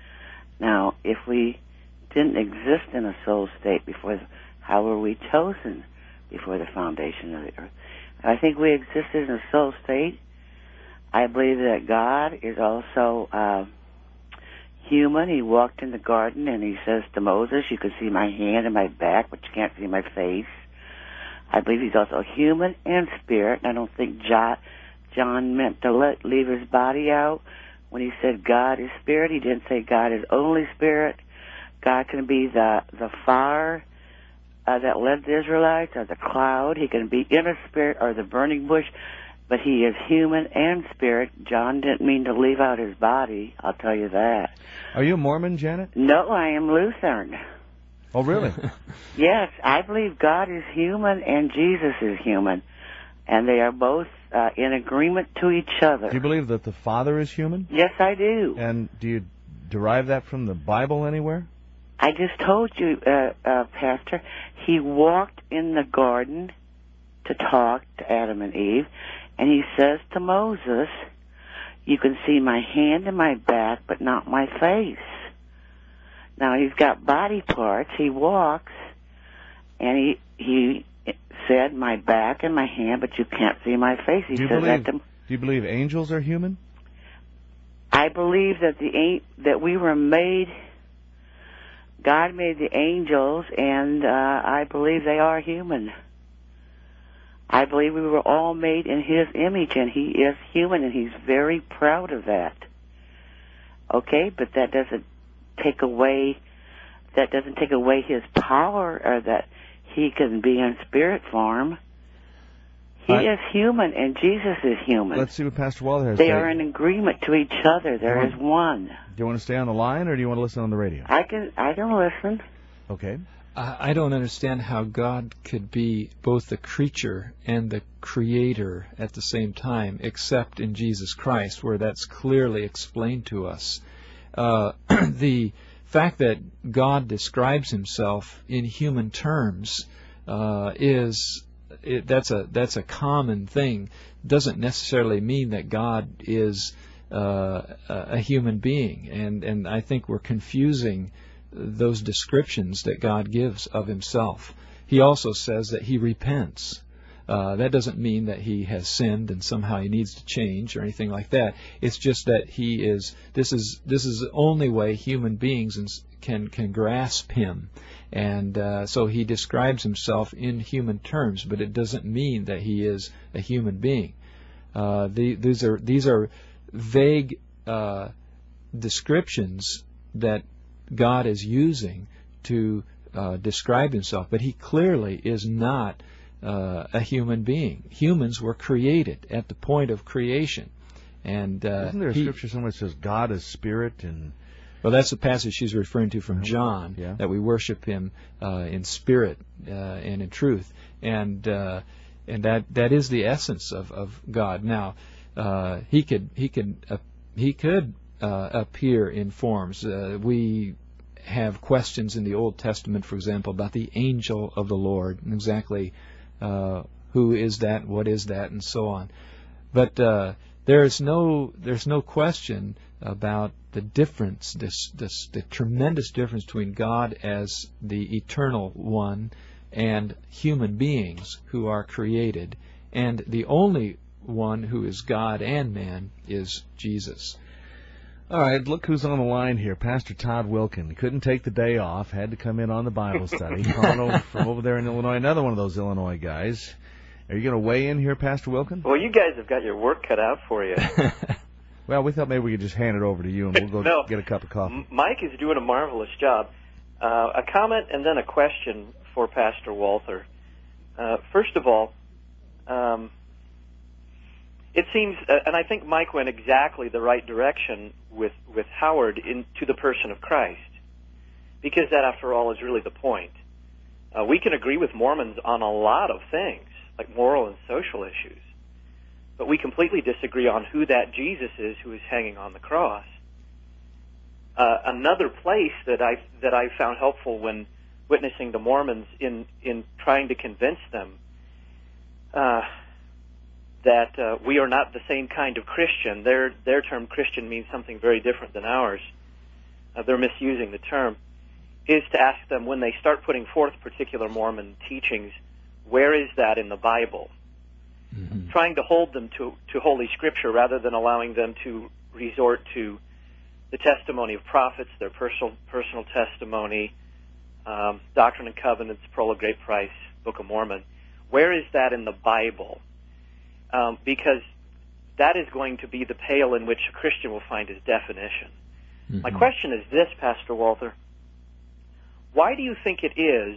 Speaker 7: Now, if we didn't exist in a soul state before, how were we chosen before the foundation of the earth? I think we existed in a soul state. I believe that God is also uh, human. He walked in the garden and he says to Moses, you can see my hand and my back, but you can't see my face. I believe he's also human and spirit, and I don't think John, John meant to let, leave his body out. When he said God is spirit, he didn't say God is only spirit. God can be the, the fire uh, that led the Israelites, or the cloud. He can be in a spirit or the burning bush, but he is human and spirit. John didn't mean to leave out his body, I'll tell you that.
Speaker 1: Are you a Mormon, Janet?
Speaker 7: No, I am Lutheran.
Speaker 1: Oh, really?
Speaker 7: Yes, I believe God is human and Jesus is human, and they are both uh, in agreement to each other.
Speaker 1: Do you believe that the Father is human?
Speaker 7: Yes, I do.
Speaker 1: And do you derive that from the Bible anywhere?
Speaker 7: I just told you, uh, uh, Pastor, he walked in the garden to talk to Adam and Eve, and he says to Moses, you can see my hand and my back, but not my face. Now, he's got body parts. He walks, and he he said, my back and my hand, but you can't see my face. He
Speaker 1: do you
Speaker 7: says
Speaker 1: believe,
Speaker 7: that to
Speaker 1: Do you believe angels are human?
Speaker 7: I believe that the that we were made, God made the angels, and uh, I believe they are human. I believe we were all made in His image, and He is human, and He's very proud of that. Okay, but that doesn't take away that doesn't take away His power, or that He can be in spirit form. He
Speaker 1: I,
Speaker 7: is human, and Jesus is human.
Speaker 1: Let's see what Pastor Waller has
Speaker 7: They
Speaker 1: to say.
Speaker 7: are in agreement to each other. There is one.
Speaker 1: Do you want to stay on the line, or do you want to listen on the radio?
Speaker 7: I can I can listen.
Speaker 1: Okay.
Speaker 2: I don't understand how God could be both the creature and the creator at the same time, except in Jesus Christ, where that's clearly explained to us. Uh, the fact that God describes Himself in human terms uh, is it, that's a that's a common thing. Doesn't necessarily mean that God is uh, a human being, and and I think we're confusing those descriptions that God gives of Himself. He also says that He repents. Uh, that doesn't mean that he has sinned and somehow he needs to change or anything like that. It's just that he is. This is this is the only way human beings can can grasp him, and uh, so he describes himself in human terms, but it doesn't mean that he is a human being. Uh, the, these are these are vague uh, descriptions that God is using to uh, describe himself, but he clearly is not Uh, a human being. Humans were created at the point of creation, and uh,
Speaker 1: isn't there a
Speaker 2: he,
Speaker 1: scripture somewhere that says God is spirit? And
Speaker 2: well, that's the passage she's referring to from John,
Speaker 1: yeah.
Speaker 2: that we worship Him uh, in spirit uh, and in truth, and uh, and that that is the essence of, of God. Now, uh, He could He could uh, He could uh, appear in forms. Uh, we have questions in the Old Testament, for example, about the angel of the Lord, and exactly. Uh, who is that? What is that? And so on. But uh, there's no there's no question about the difference, this this the tremendous difference between God as the eternal one and human beings who are created, and the only one who is God and man is Jesus.
Speaker 1: All right, look who's on the line here. Pastor Todd Wilken. Couldn't take the day off, had to come in on the Bible study. Calling over from over there in Illinois, another one of those Illinois guys. Are you going to weigh in here, Pastor Wilken?
Speaker 8: Well, you guys have got your work cut out for you.
Speaker 1: Well, we thought maybe we could just hand it over to you and we'll go
Speaker 8: no,
Speaker 1: get a cup of coffee.
Speaker 8: M- Mike is doing a marvelous job. Uh, a comment and then a question for Pastor Walther. Uh, first of all, um, it seems, uh, and I think Mike went exactly the right direction with, with Howard into the person of Christ, because that, after all, is really the point. Uh, we can agree with Mormons on a lot of things, like moral and social issues, but we completely disagree on who that Jesus is who is hanging on the cross. Uh, another place that I that I found helpful when witnessing the Mormons in in trying to convince them uh, that uh, we are not the same kind of Christian. Their their term Christian means something very different than ours. Uh, they're misusing the term. Is to ask them, when they start putting forth particular Mormon teachings, where is that in the Bible? Mm-hmm. Trying to hold them to, to Holy Scripture rather than allowing them to resort to the testimony of prophets, their personal personal testimony, um, Doctrine and Covenants, Pearl of Great Price, Book of Mormon. Where is that in the Bible? Um, because that is going to be the pale in which a Christian will find his definition. Mm-hmm. My question is this, Pastor Walther. Why do you think it is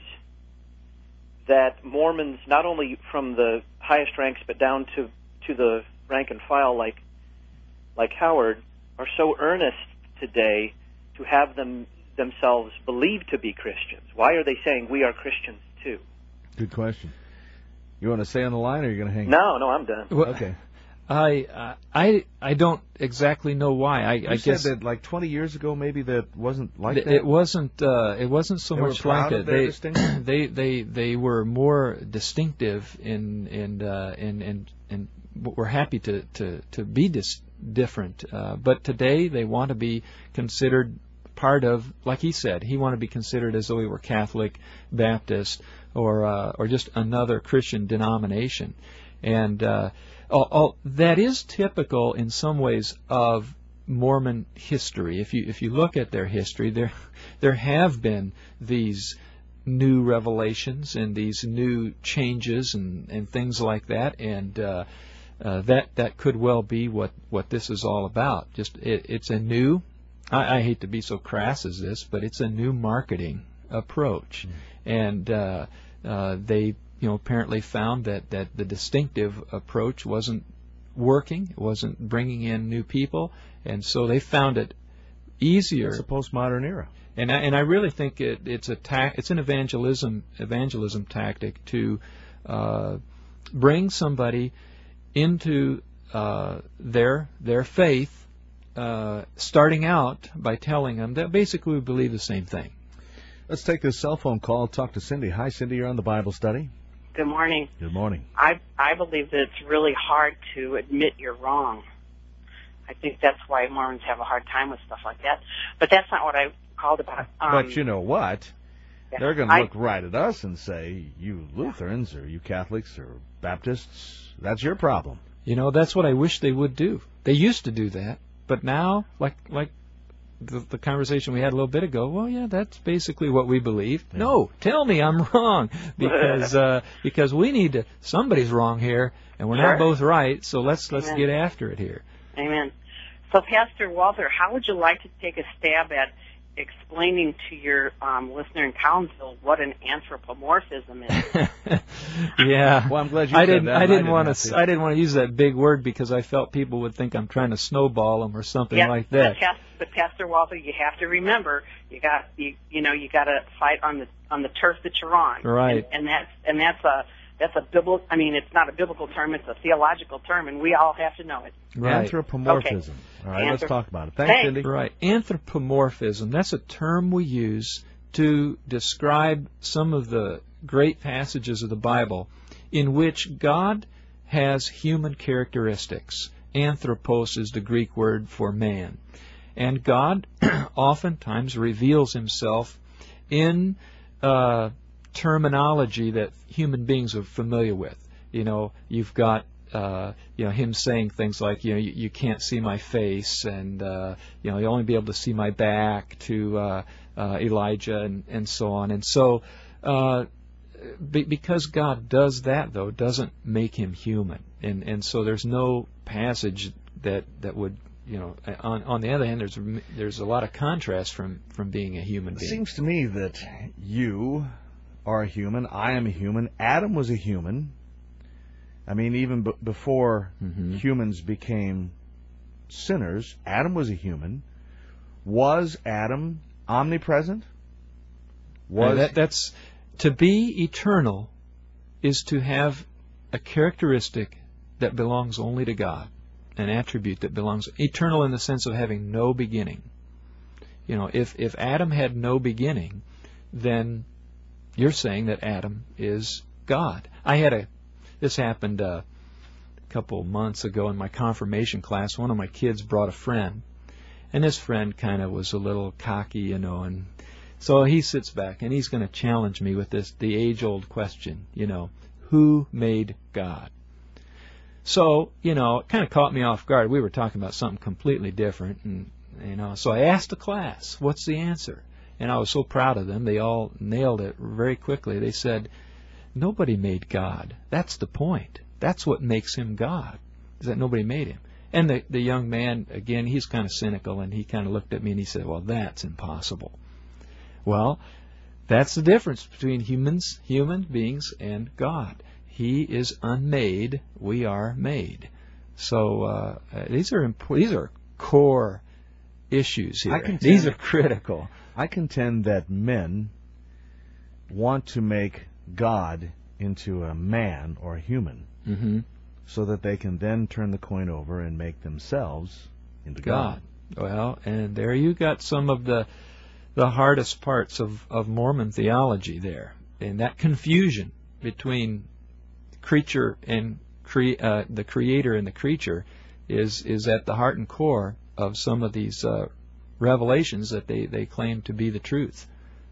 Speaker 8: that Mormons, not only from the highest ranks but down to, to the rank and file like like Howard, are so earnest today to have them themselves believed to be Christians? Why are they saying we are Christians too?
Speaker 1: Good question. You want to stay on the line, or are you going to hang?
Speaker 8: No, no, I'm done.
Speaker 2: Well,
Speaker 1: okay.
Speaker 2: I uh, I I don't exactly know why. I,
Speaker 1: you
Speaker 2: I
Speaker 1: said
Speaker 2: guess
Speaker 1: that like twenty years ago, maybe that wasn't like
Speaker 2: th-
Speaker 1: that.
Speaker 2: It wasn't. Uh, it wasn't so
Speaker 1: they
Speaker 2: much
Speaker 1: were proud
Speaker 2: like
Speaker 1: of
Speaker 2: it.
Speaker 1: Their
Speaker 2: they,
Speaker 1: distinction?
Speaker 2: they they they were more distinctive in in uh, in and and were happy to to to be dis- different. Uh, but today they want to be considered part of, like he said, he wanted to be considered as though he were Catholic, Baptist, or uh, or just another Christian denomination, and. Uh, Oh, oh, that is typical in some ways of Mormon history. If you if you look at their history, there there have been these new revelations and these new changes and, and things like that, and uh, uh, that that could well be what, what this is all about. Just it, it's a new. I, I hate to be so crass as this, but it's a new marketing approach, mm-hmm. and uh, uh, they. You know, apparently found that, that the distinctive approach wasn't working, it wasn't bringing in new people, and so they found it easier.
Speaker 1: It's a postmodern era,
Speaker 2: and I, and I really think it, it's a ta- it's an evangelism evangelism tactic to uh, bring somebody into uh, their their faith, uh, starting out by telling them that basically we believe the same thing.
Speaker 1: Let's take this cell phone call. Talk to Cindy. Hi, Cindy. You're on the Bible study.
Speaker 9: Good morning.
Speaker 1: Good morning.
Speaker 9: I I believe that it's really hard to admit you're wrong. I think that's why Mormons have a hard time with stuff like that. But that's not what I called about. Um,
Speaker 1: but you know what?
Speaker 9: Yeah.
Speaker 1: They're going to
Speaker 9: I-
Speaker 1: look right at us and say, you Lutherans or you Catholics or Baptists, that's your problem.
Speaker 2: You know, that's what I wish they would do. They used to do that, but now, like like the, the conversation we had a little bit ago, well, yeah, that's basically what we believe.
Speaker 1: Yeah.
Speaker 2: No, tell me I'm wrong, because uh, because we need to. Somebody's wrong here, and we're
Speaker 9: Sure.
Speaker 2: not both right. So let's let's
Speaker 9: Amen.
Speaker 2: get after it here.
Speaker 9: Amen. So, Pastor Walther, how would you like to take a stab at explaining to your um, listener in Collinsville what an anthropomorphism is?
Speaker 2: Yeah.
Speaker 1: Well, I'm glad you
Speaker 2: I
Speaker 1: said
Speaker 2: didn't.
Speaker 1: that.
Speaker 2: I didn't want
Speaker 1: have
Speaker 2: to. I didn't want to use that big word because I felt people would think I'm trying to snowball them or something
Speaker 9: Yeah,
Speaker 2: like that.
Speaker 9: But, Pas- but Pastor Walther, you have to remember, you got you you know you got to fight on the on the turf that you're on,
Speaker 2: Right.
Speaker 9: And, and that's and that's a that's a biblical. I mean, it's not a biblical term; it's a theological term, and we all have to know it.
Speaker 2: Right.
Speaker 1: Anthropomorphism. All right, let's
Speaker 9: Anthrop-
Speaker 1: talk about it. Thanks,
Speaker 9: Thanks.
Speaker 1: Cindy.
Speaker 2: Right. Anthropomorphism, that's a term we use to describe some of the great passages of the Bible in which God has human characteristics. Anthropos is the Greek word for man. And God oftentimes reveals himself in uh, terminology that human beings are familiar with. You know, you've got Uh, you know, him saying things like, you know, you, you can't see my face, and uh, you know, you'll only be able to see my back, to uh, uh, Elijah, and, and so on. And so, uh, be, because God does that, though, doesn't make him human. And and so there's no passage that that would, you know, on on the other hand, there's there's a lot of contrast from from being a human
Speaker 1: It
Speaker 2: being.
Speaker 1: seems to me that you are a human, I am a human, Adam was a human. I mean, even b- before
Speaker 2: Mm-hmm.
Speaker 1: humans became sinners, Adam was a human. Was Adam omnipresent? Was
Speaker 2: Uh, that, that's to be eternal is to have a characteristic that belongs only to God, an attribute that belongs eternal in the sense of having no beginning. You know, if if Adam had no beginning, then you're saying that Adam is God. I had a This happened uh, a couple months ago in my confirmation class. One of my kids brought a friend, and this friend kind of was a little cocky, you know, and so he sits back and he's going to challenge me with this, the age-old question, you know, who made God? So, you know, it kind of caught me off guard. We were talking about something completely different, and, you know, so I asked the class, what's the answer? And I was so proud of them. They all nailed it very quickly. They said, nobody made God. That's the point. That's what makes him God, is that nobody made him. And the, the young man, again, he's kind of cynical, and he kind of looked at me and he said, well, that's impossible. Well, that's the difference between humans, human beings, and God. He is unmade. We are made. So uh, these are imp- these are core issues here.
Speaker 1: I contend,
Speaker 2: these are critical.
Speaker 1: I contend that men want to make God into a man or a human,
Speaker 2: Mm-hmm.
Speaker 1: so that they can then turn the coin over and make themselves into God.
Speaker 2: God. Well, and there you got some of the the hardest parts of, of Mormon theology there, and that confusion between creature and cre- uh, the creator and the creature is is at the heart and core of some of these uh, revelations that they, they claim to be the truth.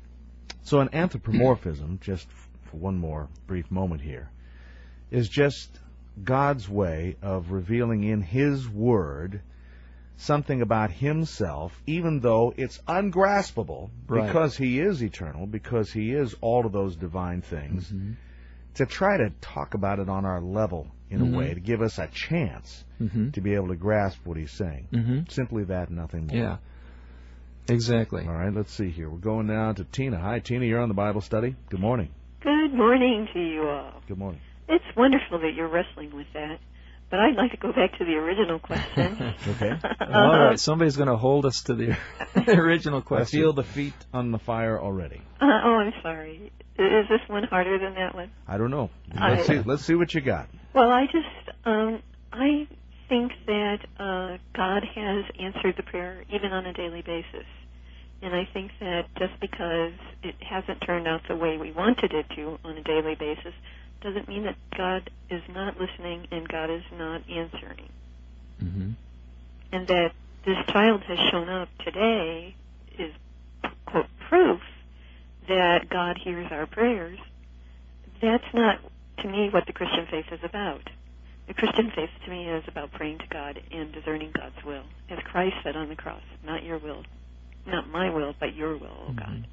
Speaker 1: So an anthropomorphism, just for one more brief moment here, is just God's way of revealing in His Word something about Himself, even though it's ungraspable,
Speaker 2: Right.
Speaker 1: because He is eternal, because He is all of those divine things,
Speaker 2: Mm-hmm.
Speaker 1: to try to talk about it on our level in
Speaker 2: Mhm.
Speaker 1: a way, to give us a chance
Speaker 2: Mm-hmm.
Speaker 1: to be able to grasp what He's saying.
Speaker 2: Mm-hmm.
Speaker 1: Simply that, nothing more.
Speaker 2: Yeah, exactly.
Speaker 1: All right, let's see here. We're going now to Tina. Hi, Tina. You're on the Bible study. Good morning.
Speaker 10: Good morning to you all.
Speaker 1: Good morning.
Speaker 10: It's wonderful that you're wrestling with that, but I'd like to go back to the original question.
Speaker 1: Okay.
Speaker 2: All right, somebody's going to hold us to the original
Speaker 1: I
Speaker 2: question.
Speaker 1: feel the feet on the fire already.
Speaker 10: Uh, oh, I'm sorry. Is this one harder than that one?
Speaker 1: I don't know.
Speaker 10: I-
Speaker 1: Let's see. Let's see what you got.
Speaker 10: Well, I just, um, I think that uh, God has answered the prayer even on a daily basis. And I think that just because it hasn't turned out the way we wanted it to on a daily basis doesn't mean that God is not listening and God is not answering.
Speaker 2: Mm-hmm.
Speaker 10: And that this child has shown up today is, quote, proof that God hears our prayers, that's not, to me, what the Christian faith is about. The Christian faith, to me, is about praying to God and discerning God's will. As Christ said on the cross, not your will, not my will, but your will, O God.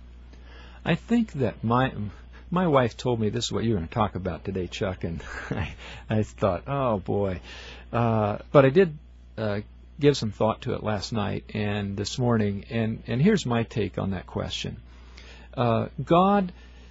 Speaker 2: I think that my my wife told me this is what you're going to talk about today, Chuck, and I, I thought, oh, boy. Uh, but I did uh, give some thought to it last night and this morning, and, and here's my take on that question. Uh, God,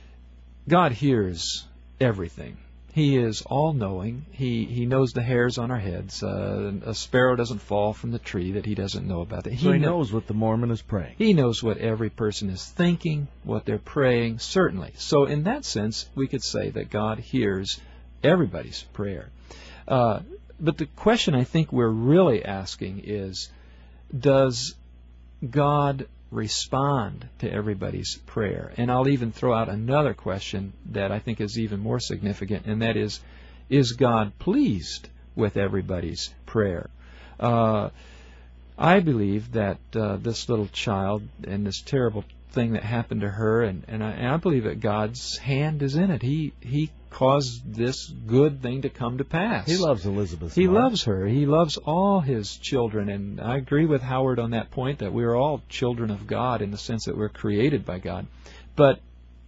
Speaker 2: God hears everything. He is all-knowing. He he knows the hairs on our heads. Uh, a sparrow doesn't fall from the tree that he doesn't know about. He,
Speaker 1: so he
Speaker 2: kn-
Speaker 1: knows what the Mormon is praying.
Speaker 2: He knows what every person is thinking, what they're praying, certainly. So in that sense, we could say that God hears everybody's prayer. Uh, but the question I think we're really asking is, does God respond to everybody's prayer? And I'll even throw out another question that I think is even more significant, and that is, is God pleased with everybody's prayer? Uh, I believe that uh, this little child and this terrible thing that happened to her, and, and, I, and I believe that God's hand is in it. He He caused this good thing to come to pass.
Speaker 1: He loves Elizabeth.
Speaker 2: He
Speaker 1: Mark.
Speaker 2: loves her. He loves all his children, and I agree with Howard on that point that we are all children of God in the sense that we're created by God. But,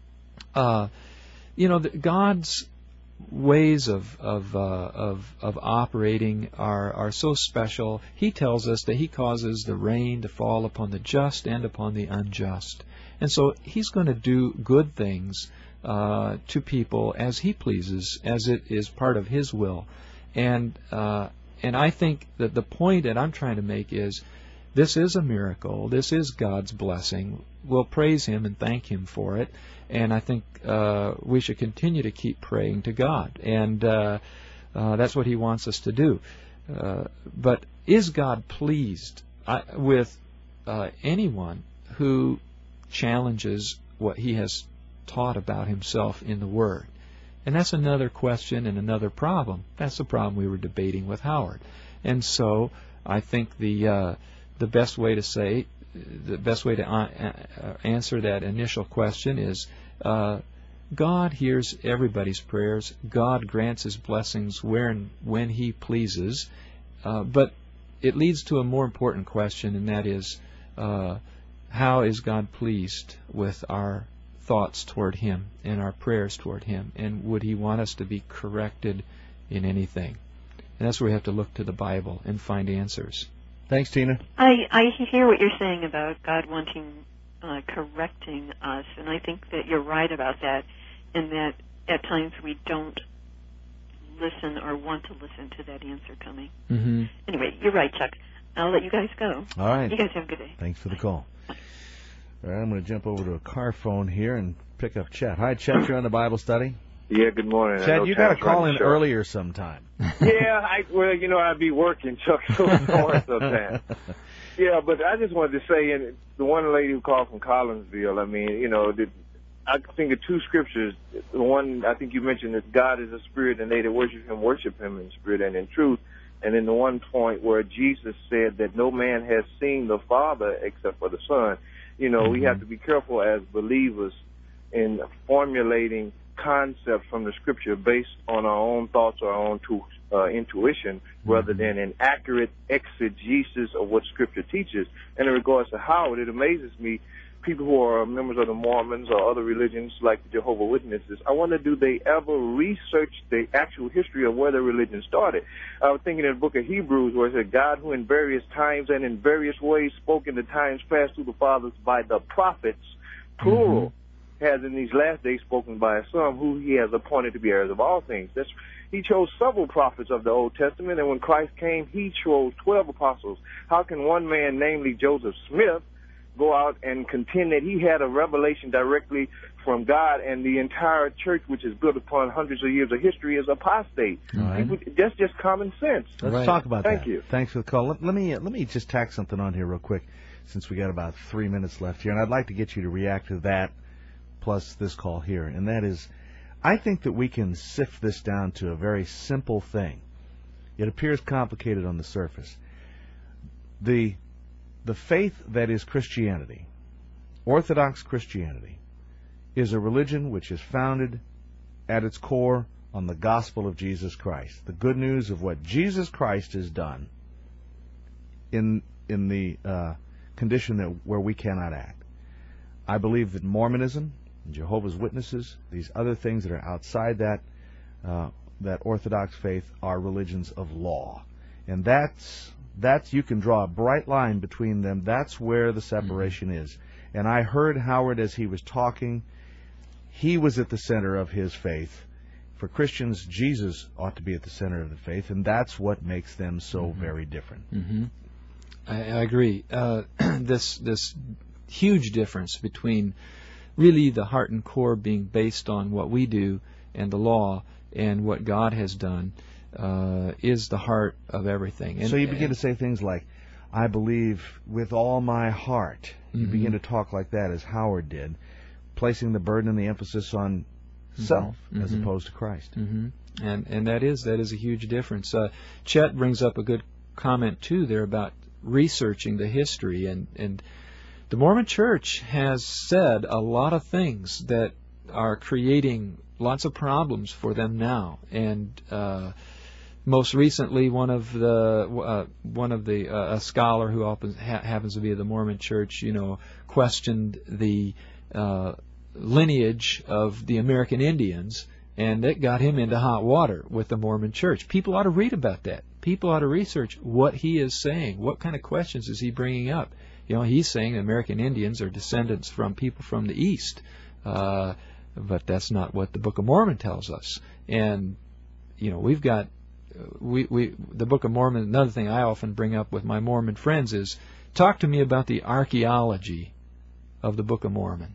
Speaker 2: uh, you know, the, God's ways of of, uh, of of operating are are so special. He tells us that He causes the rain to fall upon the just and upon the unjust, and so He's going to do good things uh, to people as He pleases, as it is part of His will. And uh, and I think that the point that I'm trying to make is, this is a miracle. This is God's blessing. We'll praise Him and thank Him for it. And I think uh, we should continue to keep praying to God. And uh, uh, that's what He wants us to do. Uh, but is God pleased I, with uh, anyone who challenges what He has taught about Himself in the Word? And that's another question and another problem. That's the problem we were debating with Howard. And so I think the uh, the best way to say, the best way to uh, answer that initial question is, uh, God hears everybody's prayers. God grants His blessings where and when He pleases. Uh, but it leads to a more important question, and that is, uh, how is God pleased with our thoughts toward Him and our prayers toward Him? And would He want us to be corrected in anything? And that's where we have to look to the Bible and find answers.
Speaker 1: Thanks, Tina.
Speaker 10: I, I hear what you're saying about God wanting uh, correcting us, and I think that you're right about that, in that at times we don't listen or want to listen to that answer coming.
Speaker 2: Mm-hmm.
Speaker 10: Anyway, you're right, Chuck. I'll let you guys go.
Speaker 1: All right.
Speaker 10: You guys have a good day.
Speaker 1: Thanks for the call. All right, I'm going to jump over to a car phone here and pick up Chet. Hi, Chet. You're on the Bible study.
Speaker 11: Yeah, good morning.
Speaker 1: Chet, you got to call in earlier sometime.
Speaker 11: Yeah, I well, you know, I'd be working, Chuck, so it's hard sometimes. Yeah, but I just wanted to say, and the one lady who called from Collinsville, I mean, you know, the, I think of two scriptures. The one, I think you mentioned that God is a spirit, and they that worship Him worship Him in spirit and in truth. And then the one point where Jesus said that no man has seen the Father except for the Son. You know, mm-hmm. we have to be careful as believers in formulating concepts from the Scripture based on our own thoughts or our own to, uh, intuition, mm-hmm. rather than an accurate exegesis of what Scripture teaches. And in regards to Howard, it amazes me, people who are members of the Mormons or other religions like the Jehovah's Witnesses, I wonder, do they ever research the actual history of where the religion started? I was thinking in the book of Hebrews where it said, God who in various times and in various ways spoke in the times past to the fathers by the prophets, plural, mm-hmm. has in these last days spoken by some who He has appointed to be heirs of all things. That's, He chose several prophets of the Old Testament, and when Christ came, He chose twelve apostles. How can one man, namely Joseph Smith, go out and contend that he had a revelation directly from God, and the entire church, which is built upon hundreds of years of history, is apostate?
Speaker 1: Right.
Speaker 11: People, that's just common sense.
Speaker 1: Let's
Speaker 2: right.
Speaker 1: talk about
Speaker 11: Thank
Speaker 1: that.
Speaker 11: Thank you.
Speaker 1: Thanks for the call. Let, let me uh, let me just tack something on here real quick, since we got about three minutes left here, and I'd like to get you to react to that plus this call here, and that is, I think that we can sift this down to a very simple thing. It appears complicated on the surface. The The faith that is Christianity, Orthodox Christianity, is a religion which is founded at its core on the gospel of Jesus Christ, the good news of what Jesus Christ has done in in the uh, condition that where we cannot act. I believe that Mormonism and Jehovah's Witnesses, these other things that are outside that uh, that Orthodox faith, are religions of law, and that's that's you can draw a bright line between them. That's where the separation mm-hmm. is. And I heard Howard as he was talking. He was at the center of his faith. For Christians, Jesus ought to be at the center of the faith, and that's what makes them so mm-hmm. very different.
Speaker 2: Mm-hmm. I, I agree. Uh, this this huge difference between really the heart and core being based on what we do and the law and what God has done uh, is the heart of everything. And,
Speaker 1: so you begin to say things like, I believe with all my heart. You mm-hmm. begin to talk like that, as Howard did, placing the burden and the emphasis on self mm-hmm. as opposed to Christ.
Speaker 2: Mm-hmm. And and that is that is a huge difference. Uh, Chet brings up a good comment too there about researching the history, and and the Mormon Church has said a lot of things that are creating lots of problems for them now. And uh, most recently, one of the uh, one of the uh, a scholar who happens, ha- happens to be of the Mormon Church, you know, questioned the uh, lineage of the American Indians, and it got him into hot water with the Mormon Church. People ought to read about that. People ought to research what he is saying. What kind of questions is he bringing up? You know, he's saying the American Indians are descendants from people from the East, uh, but that's not what the Book of Mormon tells us. And you know, we've got we we the Book of Mormon. Another thing I often bring up with my Mormon friends is, talk to me about the archaeology of the Book of Mormon.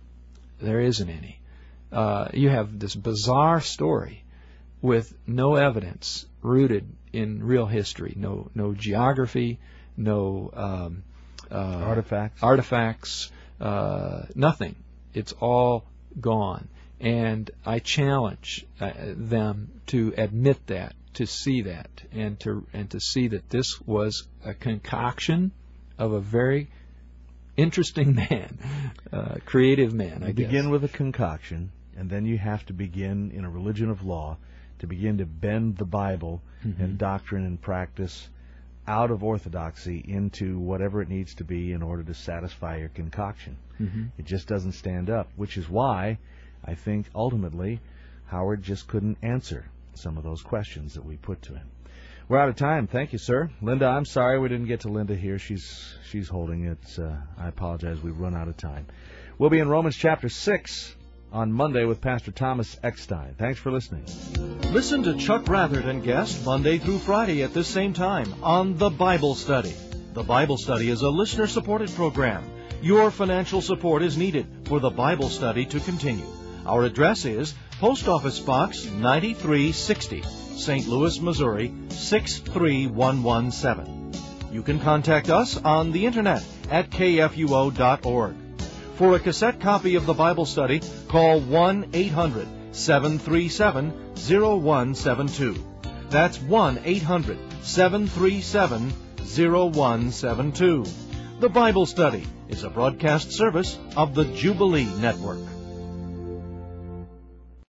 Speaker 2: There isn't any. Uh, you have this bizarre story with no evidence rooted in real history, no no geography, no um, uh,
Speaker 1: artifacts,
Speaker 2: artifacts, uh, nothing. It's all gone. And I challenge uh, them to admit that, to see that, and to and to see that this was a concoction of a very interesting man, uh, creative man, I
Speaker 1: you
Speaker 2: guess.
Speaker 1: Begin with a concoction, and then you have to begin in a religion of law to begin to bend the Bible mm-hmm. and doctrine and practice out of orthodoxy into whatever it needs to be in order to satisfy your concoction.
Speaker 2: Mm-hmm.
Speaker 1: It just doesn't stand up, which is why I think ultimately Howard just couldn't answer some of those questions that we put to him. We're out of time. Thank you, sir. Linda, I'm sorry we didn't get to Linda here. She's she's holding it. Uh, I apologize. We've run out of time. We'll be in Romans chapter six on Monday with Pastor Thomas Eckstein. Thanks for listening.
Speaker 12: Listen to Chuck Rathert and guest Monday through Friday at this same time on The Bible Study. The Bible Study is a listener-supported program. Your financial support is needed for The Bible Study to continue. Our address is Post Office Box ninety-three sixty, Saint Louis, Missouri, six three one one seven. You can contact us on the Internet at K F U O dot org. For a cassette copy of the Bible Study, call one eight hundred seven three seven zero one seven two. That's one eight hundred seven three seven zero one seven two. The Bible Study is a broadcast service of the Jubilee Network.